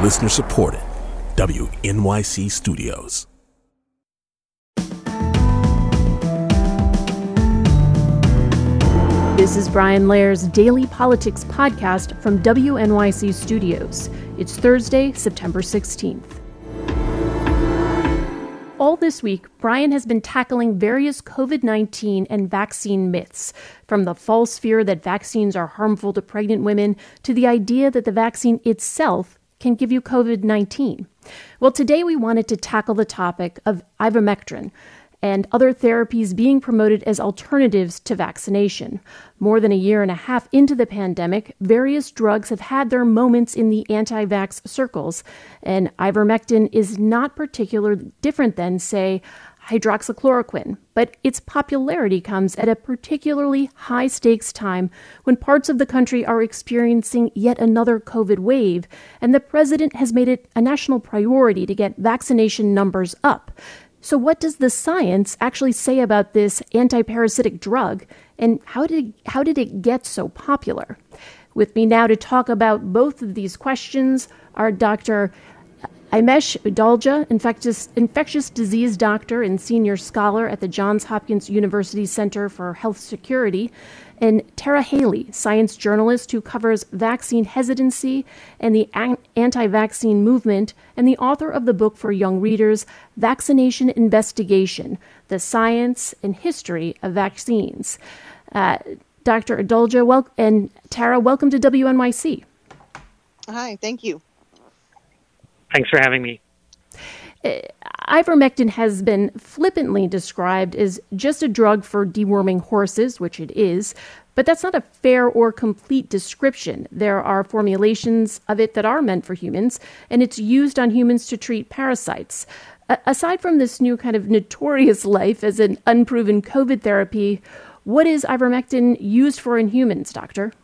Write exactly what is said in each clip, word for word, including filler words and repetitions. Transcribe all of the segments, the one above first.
Listener supported. W N Y C Studios. This is Brian Lair's Daily Politics Podcast from W N Y C Studios. It's Thursday, September sixteenth. All this week, Brian has been tackling various covid nineteen and vaccine myths, from the false fear that vaccines are harmful to pregnant women to the idea that the vaccine itself can give you covid nineteen. Well, today we wanted to tackle the topic of ivermectin and other therapies being promoted as alternatives to vaccination. More than a year and a half into the pandemic, various drugs have had their moments in the anti-vax circles, and ivermectin is not particularly different than, say, hydroxychloroquine, but its popularity comes at a particularly high-stakes time when parts of the country are experiencing yet another COVID wave, and the president has made it a national priority to get vaccination numbers up. So what does the science actually say about this anti-parasitic drug, and how did how did it get so popular? With me now to talk about both of these questions are Doctor Aymesh Udalja, infectious, infectious disease doctor and senior scholar at the Johns Hopkins University Center for Health Security, and Tara Haley, science journalist who covers vaccine hesitancy and the anti-vaccine movement, and the author of the book for young readers, Vaccination Investigation, The Science and History of Vaccines. Uh, Doctor Udalja wel- and Tara, welcome to W N Y C. Hi, thank you. Thanks for having me. Uh, ivermectin has been flippantly described as just a drug for deworming horses, which it is, but that's not a fair or complete description. There are formulations of it that are meant for humans, and it's used on humans to treat parasites. Uh, aside from this new kind of notorious life as an unproven COVID therapy, what is ivermectin used for in humans, doctor?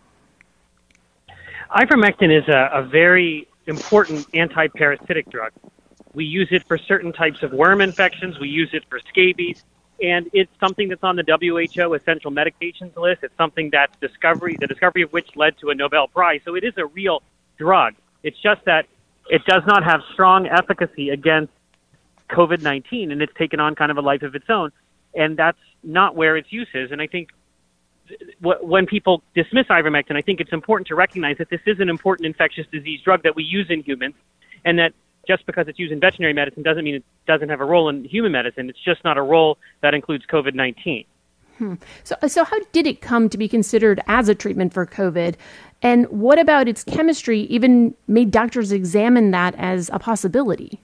Ivermectin is a, a very important anti-parasitic drug. We use it for certain types of worm infections. We use it for scabies, and it's something that's on the W H O essential medications list. It's something that's discovery, the discovery of which led to a Nobel Prize. So it is a real drug. It's just that it does not have strong efficacy against COVID nineteen, and it's taken on kind of a life of its own, and that's not where its use is. And I think when people dismiss ivermectin, I think it's important to recognize that this is an important infectious disease drug that we use in humans, and that just because it's used in veterinary medicine doesn't mean it doesn't have a role in human medicine. It's just not a role that includes COVID nineteen. Hmm. So, so how did it come to be considered as a treatment for COVID? And what about its chemistry even made doctors examine that as a possibility?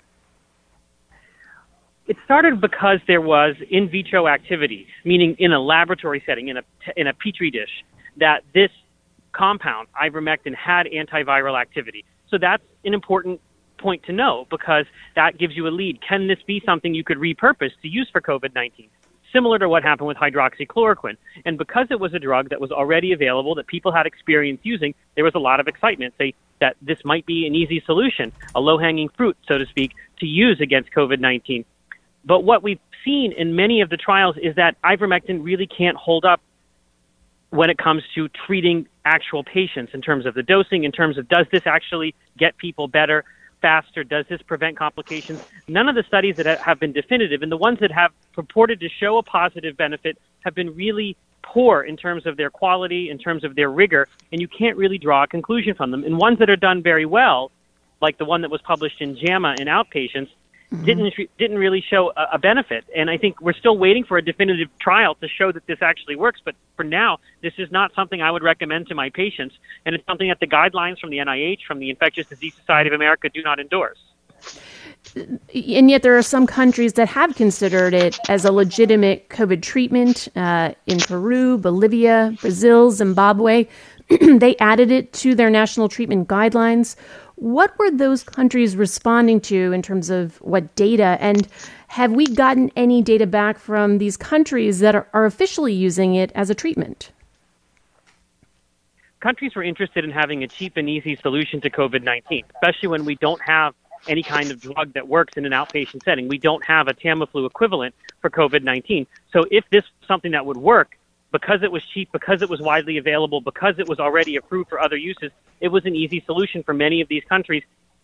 It started because there was in vitro activity, meaning in a laboratory setting, in a, in a petri dish, that this compound, ivermectin, had antiviral activity. So that's an important point to know, because that gives you a lead. Can this be something you could repurpose to use for COVID nineteen? Similar to what happened with hydroxychloroquine. And because it was a drug that was already available, that people had experience using, there was a lot of excitement, say that this might be an easy solution, a low-hanging fruit, so to speak, to use against COVID nineteen. But what we've seen in many of the trials is that ivermectin really can't hold up when it comes to treating actual patients in terms of the dosing, in terms of does this actually get people better faster, does this prevent complications? None of the studies that have been definitive, and the ones that have purported to show a positive benefit, have been really poor in terms of their quality, in terms of their rigor, and you can't really draw a conclusion from them. And ones that are done very well, like the one that was published in JAMA in outpatients, Mm-hmm. didn't didn't really show a, a benefit. And I think we're still waiting for a definitive trial to show that this actually works. But for now, this is not something I would recommend to my patients. And it's something that the guidelines from the N I H, from the Infectious Disease Society of America, do not endorse. And yet there are some countries that have considered it as a legitimate COVID treatment. Uh, in Peru, Bolivia, Brazil, Zimbabwe, they added it to their national treatment guidelines. What were those countries responding to in terms of what data? And have we gotten any data back from these countries that are, are officially using it as a treatment? Countries were interested in having a cheap and easy solution to COVID nineteen, especially when we don't have any kind of drug that works in an outpatient setting. We don't have a Tamiflu equivalent for COVID nineteen. So if this was something that would work, because it was cheap, because it was widely available, because it was already approved for other uses, it was an easy solution for many of these countries.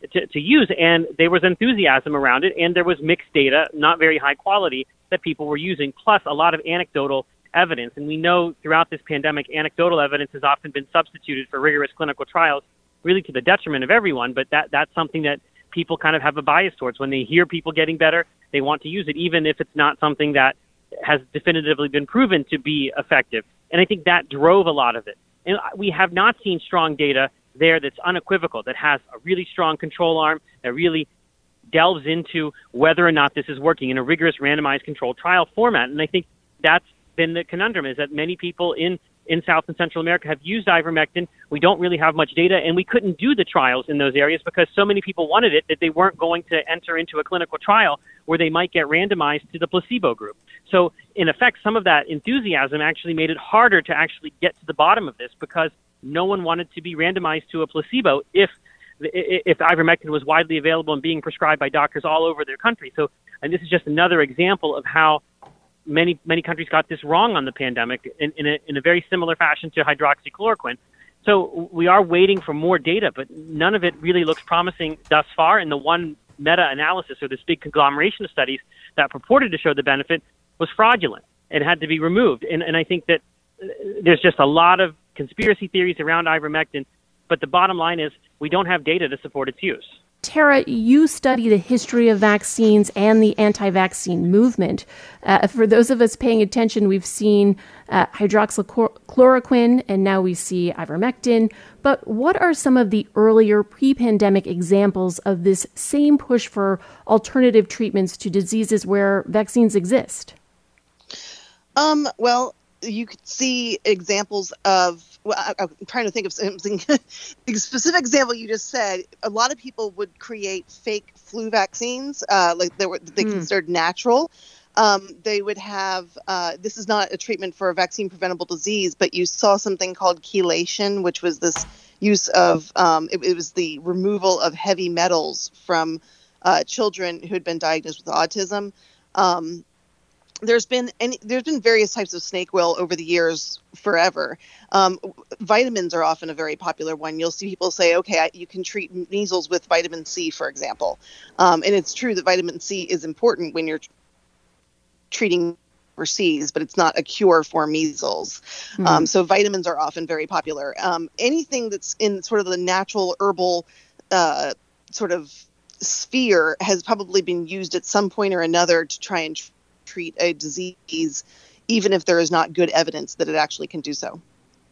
to, to use, and there was enthusiasm around it, and there was mixed data, not very high quality, that people were using, plus a lot of anecdotal evidence. And we know throughout this pandemic, anecdotal evidence has often been substituted for rigorous clinical trials, really to the detriment of everyone, but that that's something that people kind of have a bias towards. When they hear people getting better, they want to use it, even if it's not something that has definitively been proven to be effective. And I think that drove a lot of it. And we have not seen strong data there that's unequivocal, that has a really strong control arm, that really delves into whether or not this is working in a rigorous randomized controlled trial format. And I think that's been the conundrum, is that many people in, in South and Central America have used ivermectin. We don't really have much data, and we couldn't do the trials in those areas because so many people wanted it that they weren't going to enter into a clinical trial where they might get randomized to the placebo group. So in effect, some of that enthusiasm actually made it harder to actually get to the bottom of this, because no one wanted to be randomized to a placebo if if ivermectin was widely available and being prescribed by doctors all over their country. So, and this is just another example of how many many countries got this wrong on the pandemic in, in, a, in a very similar fashion to hydroxychloroquine. So we are waiting for more data, but none of it really looks promising thus far. And the one meta-analysis, or this big conglomeration of studies that purported to show the benefit, was fraudulent and had to be removed. And, and I think that there's just a lot of conspiracy theories around ivermectin, but the bottom line is we don't have data to support its use. Tara, you study the history of vaccines and the anti-vaccine movement. Uh, for those of us paying attention, we've seen uh, hydroxychloroquine, and now we see ivermectin. But what are some of the earlier pre-pandemic examples of this same push for alternative treatments to diseases where vaccines exist? Um, well, you could see examples of, well, I, I'm trying to think of something, the specific example you just said. A lot of people would create fake flu vaccines, uh, like they were they mm. considered natural. Um, they would have, uh, this is not a treatment for a vaccine preventable disease, but you saw something called chelation, which was this use of, um, it, it was the removal of heavy metals from uh, children who had been diagnosed with autism. Um, There's been any, there's been various types of snake oil over the years forever. Um, vitamins are often a very popular one. You'll see people say, okay, I, you can treat measles with vitamin C, for example. Um, and it's true that vitamin C is important when you're t- treating overseas, but it's not a cure for measles. Mm-hmm. Um, so vitamins are often very popular. Um, anything that's in sort of the natural herbal uh, sort of sphere has probably been used at some point or another to try and tr- treat a disease, even if there is not good evidence that it actually can do so.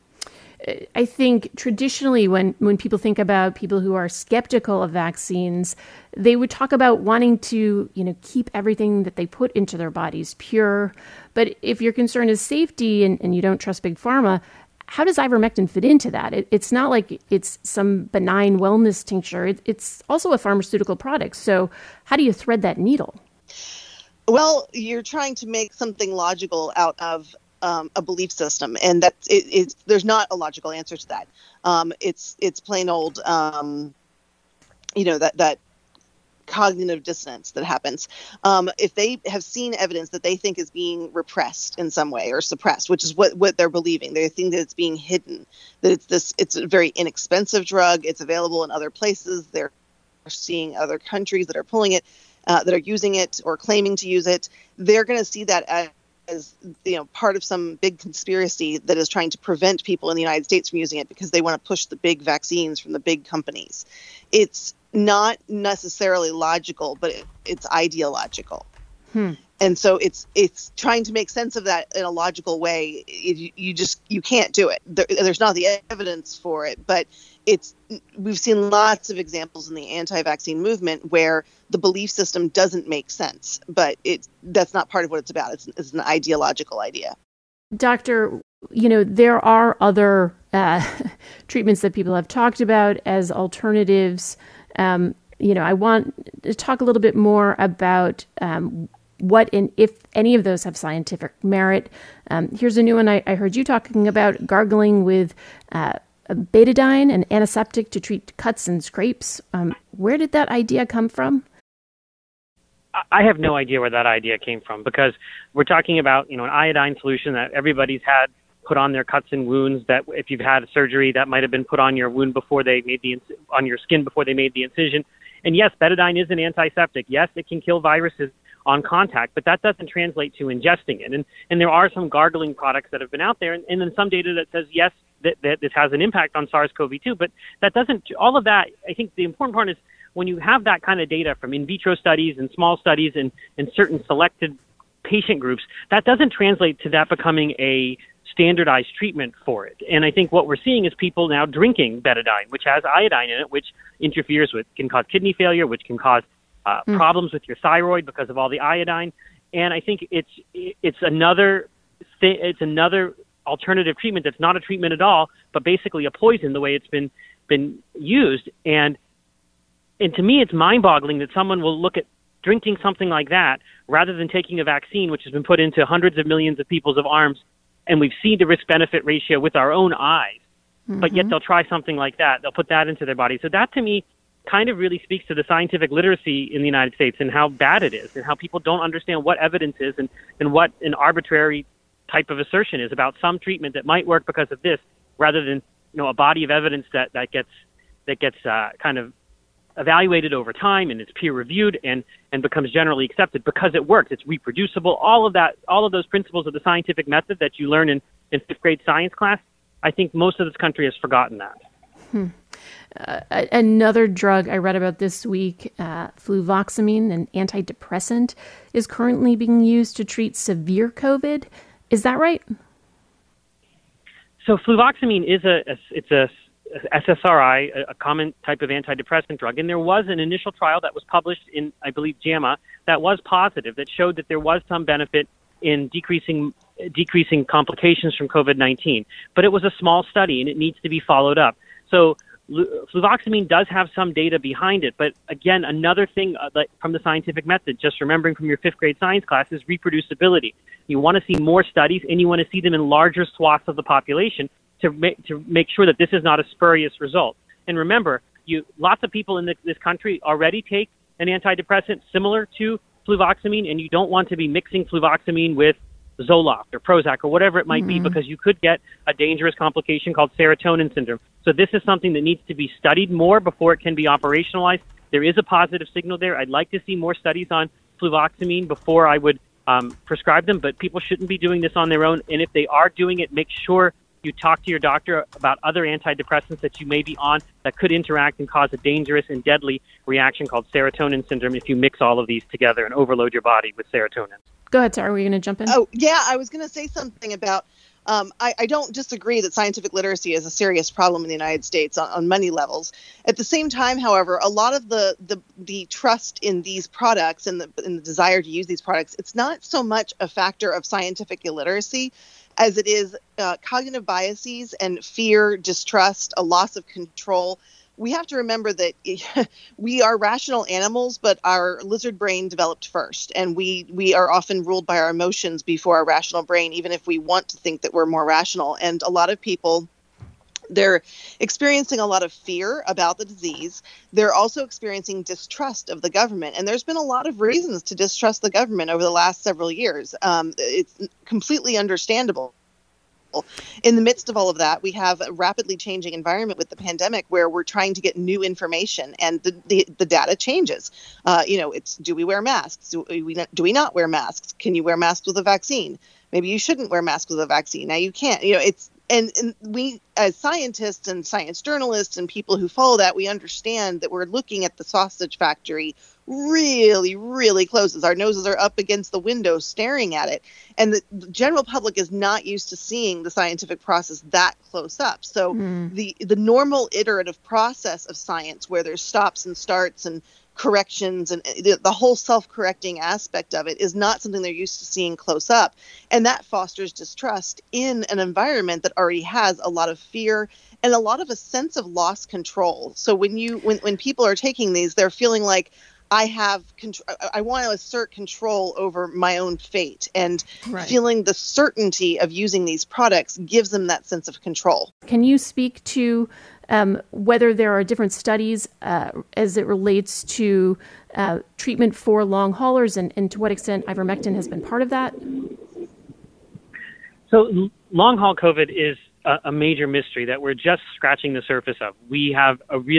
I think traditionally when, when people think about people who are skeptical of vaccines, they would talk about wanting to, you know, keep everything that they put into their bodies pure. But if your concern is safety and, and you don't trust Big Pharma, how does ivermectin fit into that? It, it's not like it's some benign wellness tincture. It, it's also a pharmaceutical product. So how do you thread that needle? Well, you're trying to make something logical out of um, a belief system, and that it, it's there's not a logical answer to that. Um, it's it's plain old, um, you know, that that cognitive dissonance that happens. Um, if they have seen evidence that they think is being repressed in some way or suppressed, which is what, what they're believing, they think that it's being hidden, that it's this it's a very inexpensive drug, it's available in other places, they're seeing other countries that are pulling it. Uh, that are using it or claiming to use it, they're going to see that as, as, you know, part of some big conspiracy that is trying to prevent people in the United States from using it because they want to push the big vaccines from the big companies. It's not necessarily logical, but it, it's ideological. Hmm. And so it's it's trying to make sense of that in a logical way. It, you just you can't do it. There, there's not the evidence for it, but it's we've seen lots of examples in the anti-vaccine movement where the belief system doesn't make sense, but it that's not part of what it's about. It's, it's an ideological idea. Doctor, you know, there are other uh, treatments that people have talked about as alternatives. Um, you know, I want to talk a little bit more about um, what and if any of those have scientific merit. Um, here's a new one I, I heard you talking about, gargling with uh, betadine, an antiseptic to treat cuts and scrapes. Um, where did that idea come from? I have no idea where that idea came from, because we're talking about, you know, an iodine solution that everybody's had put on their cuts and wounds, that if you've had surgery, that might have been put on your wound before they made the, on your skin before they made the incision. And yes, betadine is an antiseptic. Yes, it can kill viruses on contact, but that doesn't translate to ingesting it. And and there are some gargling products that have been out there, and, and then some data that says, yes, that, that this has an impact on SARS-C o V two, but that doesn't, all of that, I think the important part is when you have that kind of data from in vitro studies and small studies and, and certain selected patient groups, that doesn't translate to that becoming a standardized treatment for it. And I think what we're seeing is people now drinking betadine, which has iodine in it, which interferes with, can cause kidney failure, which can cause uh, mm. problems with your thyroid because of all the iodine. And I think it's it's another th- it's another alternative treatment that's not a treatment at all, but basically a poison the way it's been been used. And and to me, it's mind-boggling that someone will look at drinking something like that rather than taking a vaccine, which has been put into hundreds of millions of people's of arms, and we've seen the risk-benefit ratio with our own eyes, mm-hmm. but yet they'll try something like that. They'll put that into their body. So that, to me, kind of really speaks to the scientific literacy in the United States and how bad it is and how people don't understand what evidence is and, and what an arbitrary type of assertion is about some treatment that might work because of this rather than, you know, a body of evidence that, that gets that gets uh, kind of evaluated over time and it's peer-reviewed and, and becomes generally accepted because it works. It's reproducible. All of that, all of those principles of the scientific method that you learn in, in fifth grade science class, I think most of this country has forgotten that. Hmm. Uh, another drug I read about this week, uh, fluvoxamine, an antidepressant, is currently being used to treat severe COVID. Is that right? So fluvoxamine is a, a it's a S S R I, a common type of antidepressant drug. And there was an initial trial that was published in, I believe, JAMA, that was positive, that showed that there was some benefit in decreasing decreasing complications from COVID nineteen. But it was a small study, and it needs to be followed up. So fluvoxamine does have some data behind it. But again, another thing uh, like from the scientific method, just remembering from your fifth grade science class, is reproducibility. You want to see more studies, and you want to see them in larger swaths of the population to make to make sure that this is not a spurious result. And remember, you lots of people in this, this country already take an antidepressant similar to fluvoxamine, and you don't want to be mixing fluvoxamine with Zoloft or Prozac or whatever it might mm-hmm. be, because you could get a dangerous complication called serotonin syndrome. So this is something that needs to be studied more before it can be operationalized. There is a positive signal there. I'd like to see more studies on fluvoxamine before I would um, prescribe them, but people shouldn't be doing this on their own. And if they are doing it, make sure you talk to your doctor about other antidepressants that you may be on that could interact and cause a dangerous and deadly reaction called serotonin syndrome if you mix all of these together and overload your body with serotonin. Go ahead, Sarah. Were you going to jump in? Oh, yeah. I was going to say something about, um, I, I don't disagree that scientific literacy is a serious problem in the United States on, on many levels. At the same time, however, a lot of the, the, the trust in these products and the, and the desire to use these products, it's not so much a factor of scientific illiteracy as it is uh, cognitive biases and fear, distrust, a loss of control. We have to remember that we are rational animals, but our lizard brain developed first, and we, we are often ruled by our emotions before our rational brain, even if we want to think that we're more rational. And a lot of people, they're experiencing a lot of fear about the disease. They're also experiencing distrust of the government. And there's been a lot of reasons to distrust the government over the last several years. Um, it's completely understandable. In the midst of all of that, we have a rapidly changing environment with the pandemic where we're trying to get new information, and the, the, the data changes. Uh, you know, it's, do we wear masks? Do we, do we not wear masks? Can you wear masks with a vaccine? Maybe you shouldn't wear masks with a vaccine. Now you can't. You know, it's And, and we, as scientists and science journalists and people who follow that, we understand that we're looking at the sausage factory really, really close. As our noses are up against the window staring at it. And the, the general public is not used to seeing the scientific process that close up. So mm. the, the normal iterative process of science, where there's stops and starts and corrections and the, the whole self-correcting aspect of it, is not something they're used to seeing close up. And that fosters distrust in an environment that already has a lot of fear and a lot of a sense of lost control. So when you when, when people are taking these, they're feeling like, I have control, I want to assert control over my own fate, and right. feeling the certainty of using these products gives them that sense of control. Can you speak to um, whether there are different studies uh, as it relates to uh, treatment for long haulers, and, and to what extent ivermectin has been part of that? So long haul COVID is a, a major mystery that we're just scratching the surface of. We have a really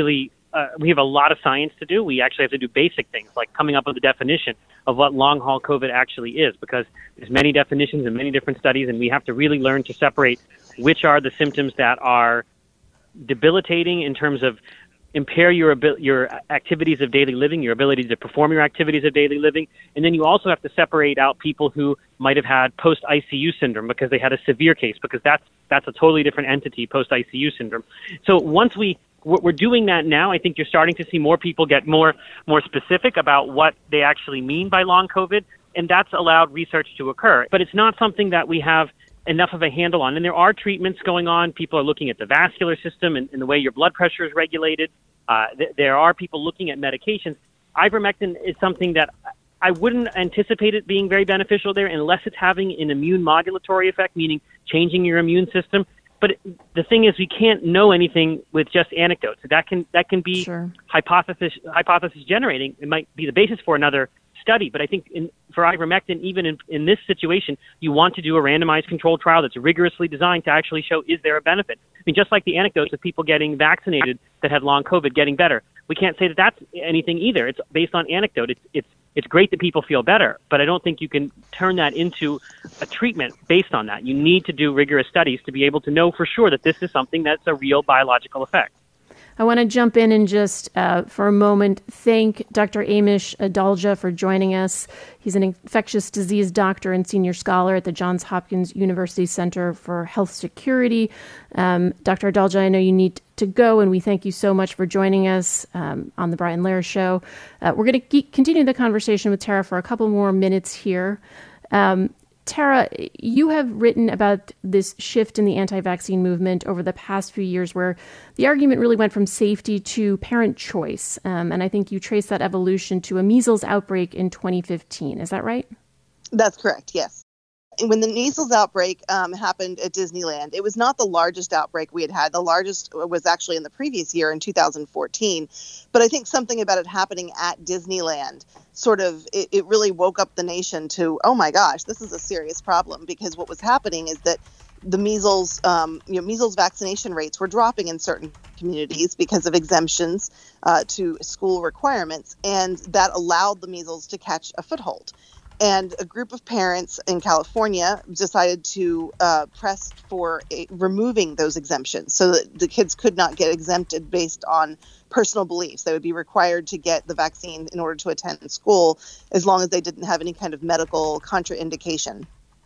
uh, we have a lot of science to do. We actually have to do basic things like coming up with a definition of what long haul COVID actually is, because there's many definitions and many different studies, and we have to really learn to separate which are the symptoms that are debilitating in terms of impair your abil- your activities of daily living, your ability to perform your activities of daily living. And then you also have to separate out people who might have had post-I C U syndrome because they had a severe case, because that's that's a totally different entity, post-I C U syndrome. So once we we're doing that now, I think you're starting to see more people get more more specific about what they actually mean by long COVID, and that's allowed research to occur. But it's not something that we have enough of a handle on. And there are treatments going on. People are looking at the vascular system and, and the way your blood pressure is regulated. Uh, th- there are people looking at medications. Ivermectin is something that I wouldn't anticipate it being very beneficial there unless it's having an immune modulatory effect, meaning changing your immune system. But it, the thing is, we can't know anything with just anecdotes. That can that can be Sure. hypothesis hypothesis generating. It might be the basis for another study, but I think in, for ivermectin, even in, in this situation, you want to do a randomized controlled trial that's rigorously designed to actually show, is there a benefit? I mean, just like the anecdotes of people getting vaccinated that had long COVID getting better. We can't say that that's anything either. It's based on anecdote. It's, it's, it's great that people feel better, but I don't think you can turn that into a treatment based on that. You need to do rigorous studies to be able to know for sure that this is something that's a real biological effect. I want to jump in and just, uh, for a moment, thank Doctor Amish Adalja for joining us. He's an infectious disease doctor and senior scholar at the Johns Hopkins University Center for Health Security. Um, Doctor Adalja, I know you need to go, and we thank you so much for joining us um, on the Brian Lehrer Show. Uh, we're going to continue the conversation with Tara for a couple more minutes here. Um, Tara, you have written about this shift in the anti-vaccine movement over the past few years where the argument really went from safety to parent choice. Um, and I think you trace that evolution to a measles outbreak in twenty fifteen. Is that right? That's correct, yes. When the measles outbreak um, happened at Disneyland, it was not the largest outbreak we had had. The largest was actually in the previous year in two thousand fourteen. But I think something about it happening at Disneyland sort of, it, it really woke up the nation to, oh my gosh, this is a serious problem, because what was happening is that the measles, um, you know, measles vaccination rates were dropping in certain communities because of exemptions uh, to school requirements, and that allowed the measles to catch a foothold. And a group of parents in California decided to uh, press for a, removing those exemptions so that the kids could not get exempted based on personal beliefs. They would be required to get the vaccine in order to attend school as long as they didn't have any kind of medical contraindication.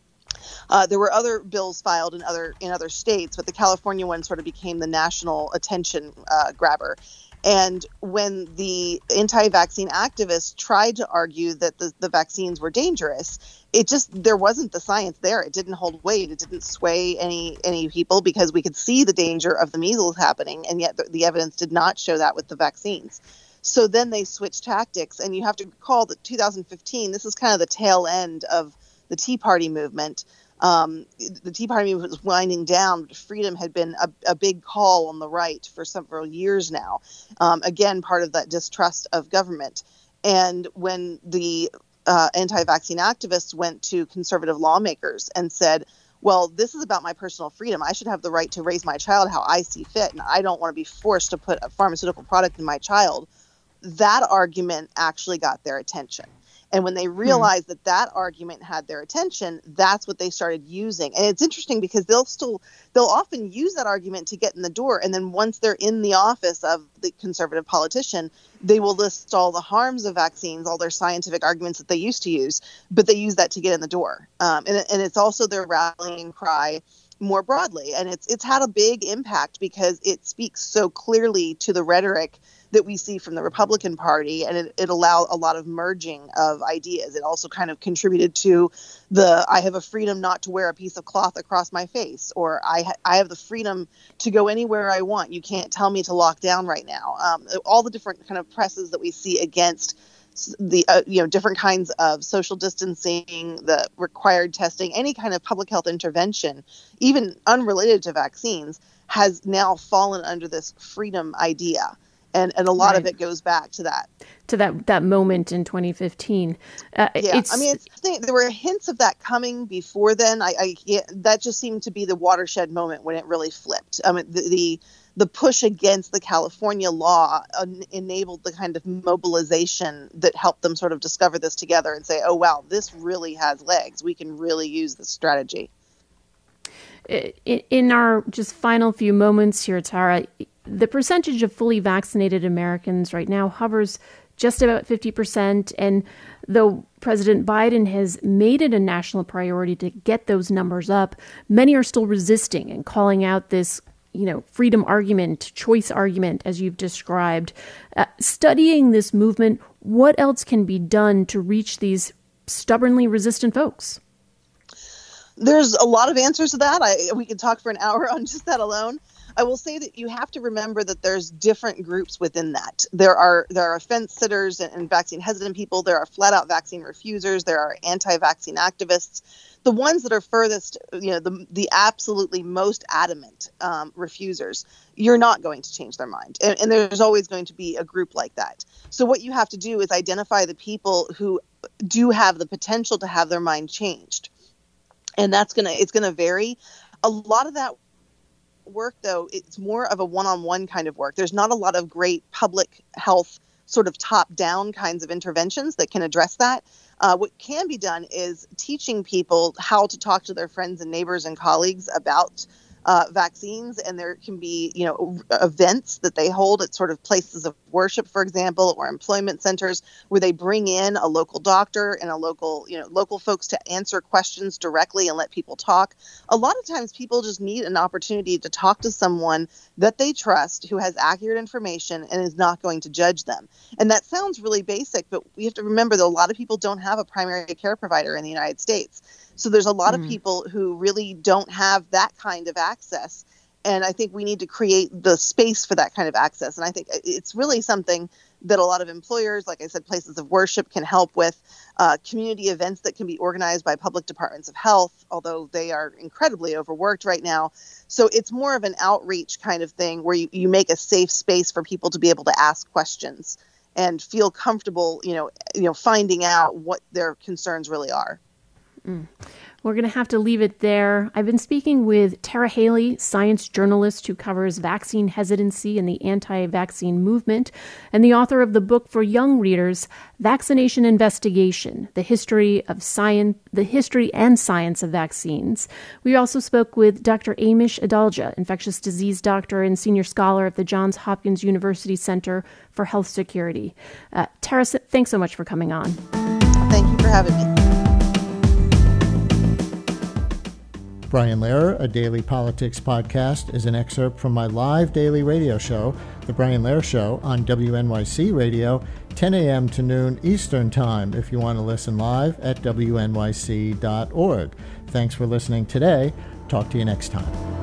Uh, there were other bills filed in other in other states, but the California one sort of became the national attention uh, grabber. And when the anti-vaccine activists tried to argue that the, the vaccines were dangerous, it just, there wasn't the science there. It didn't hold weight. It didn't sway any any people, because we could see the danger of the measles happening, and yet the, the evidence did not show that with the vaccines. So then they switched tactics, and you have to recall that two thousand fifteen, this is kind of the tail end of the Tea Party movement. Um, the Tea Party movement was winding down. Freedom had been a, a big call on the right for several years now. Um, again, part of that distrust of government. And when the uh, anti-vaccine activists went to conservative lawmakers and said, well, this is about my personal freedom. I should have the right to raise my child how I see fit, and I don't want to be forced to put a pharmaceutical product in my child. That argument actually got their attention. And when they realized hmm. that that argument had their attention, that's what they started using. And it's interesting because they'll still, they'll often use that argument to get in the door. And then once they're in the office of the conservative politician, they will list all the harms of vaccines, all their scientific arguments that they used to use, but they use that to get in the door. Um, and, and it's also their rallying cry more broadly. And it's it's had a big impact because it speaks so clearly to the rhetoric that we see from the Republican Party, and it, it allowed a lot of merging of ideas. It also kind of contributed to the, I have a freedom not to wear a piece of cloth across my face, or I, ha- I have the freedom to go anywhere I want. You can't tell me to lock down right now. Um, all the different kind of presses that we see against the, uh, you know, different kinds of social distancing, the required testing, any kind of public health intervention, even unrelated to vaccines, has now fallen under this freedom idea. And and a lot right. of it goes back to that. To that, that moment in twenty fifteen. Uh, yeah, it's, I mean, it's, there were hints of that coming before then. I, I yeah, that just seemed to be the watershed moment when it really flipped. I mean, the, the the push against the California law uh, enabled the kind of mobilization that helped them sort of discover this together and say, oh, wow, this really has legs. We can really use this strategy. In our just final few moments here, Tara, the percentage of fully vaccinated Americans right now hovers just about fifty percent. And though President Biden has made it a national priority to get those numbers up, many are still resisting and calling out this, you know, freedom argument, choice argument, as you've described. Uh, studying this movement, what else can be done to reach these stubbornly resistant folks? There's a lot of answers to that. I, we could talk for an hour on just that alone. I will say that you have to remember that there's different groups within that. There are there are fence sitters and, and vaccine hesitant people. There are flat out vaccine refusers. There are anti-vaccine activists. The ones that are furthest, you know, the the absolutely most adamant um, refusers, you're not going to change their mind. And, and there's always going to be a group like that. So what you have to do is identify the people who do have the potential to have their mind changed. And that's going to, it's going to vary. A lot of that work, though, it's more of a one-on-one kind of work. There's not a lot of great public health sort of top-down kinds of interventions that can address that. Uh, what can be done is teaching people how to talk to their friends and neighbors and colleagues about uh, vaccines. And there can be, you know, events that they hold at sort of places of worship, for example, or employment centers where they bring in a local doctor and a local, you know, local folks to answer questions directly and let people talk. A lot of times people just need an opportunity to talk to someone that they trust who has accurate information and is not going to judge them. And that sounds really basic, but we have to remember that a lot of people don't have a primary care provider in the United States. So there's a lot mm. of people who really don't have that kind of access. And I think we need to create the space for that kind of access. And I think it's really something that a lot of employers, like I said, places of worship can help with, uh, community events that can be organized by public departments of health, although they are incredibly overworked right now. So it's more of an outreach kind of thing where you, you make a safe space for people to be able to ask questions and feel comfortable, you know, you know, finding out what their concerns really are. Mm. We're going to have to leave it there. I've been speaking with Tara Haley, science journalist who covers vaccine hesitancy and the anti-vaccine movement, and the author of the book for young readers, Vaccination Investigation: The History of Science, the History and Science of Vaccines. We also spoke with Doctor Amish Adalja, infectious disease doctor and senior scholar at the Johns Hopkins University Center for Health Security. Uh, Tara, thanks so much for coming on. Thank you for having me. Brian Lehrer, a daily politics podcast, is an excerpt from my live daily radio show, The Brian Lehrer Show, on W N Y C Radio, ten a.m. to noon Eastern Time, if you want to listen live at W N Y C dot org. Thanks for listening today. Talk to you next time.